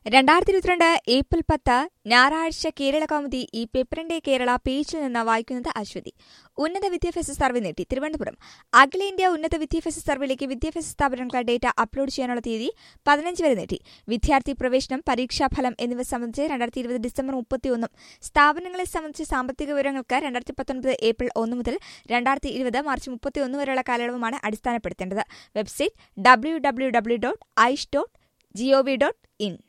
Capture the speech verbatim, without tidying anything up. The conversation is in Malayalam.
രണ്ടായിരത്തി ഇരുപത്തിരണ്ട് ഏപ്രിൽ പത്ത് ഞായറാഴ്ച കേരള കൗമുദി ഈ പേപ്പറിന്റെ കേരള പേജിൽ നിന്ന് വായിക്കുന്നത് അശ്വതി. ഉന്നത വിദ്യാഭ്യാസ സർവേ നീട്ടി. തിരുവനന്തപുരം. അഖിലേന്ത്യാ ഉന്നത വിദ്യാഭ്യാസ സർവേയിലേക്ക് വിദ്യാഭ്യാസ സ്ഥാപനങ്ങളുടെ ഡേറ്റ അപ്ലോഡ് ചെയ്യാനുള്ള തീയതി പതിനഞ്ച് വരെ നീട്ടി. വിദ്യാർത്ഥി പ്രവേശനം, പരീക്ഷാഫലം എന്നിവ സംബന്ധിച്ച് രണ്ടായിരത്തി ഇരുപത് ഡിസംബർ മുപ്പത്തിയൊന്നും സ്ഥാപനങ്ങളെ സംബന്ധിച്ച് സാമ്പത്തിക വിവരങ്ങൾക്ക് രണ്ടായിരത്തി പത്തൊൻപത് ഏപ്രിൽ ഒന്ന് മുതൽ രണ്ടായിരത്തി ഇരുപത് മാർച്ച് മുപ്പത്തിയൊന്ന് വരെയുള്ള കാലയളവുമാണ് അടിസ്ഥാനപ്പെടുത്തേണ്ടത്. Website W W W dot ഐഷ് dot G O V dot in.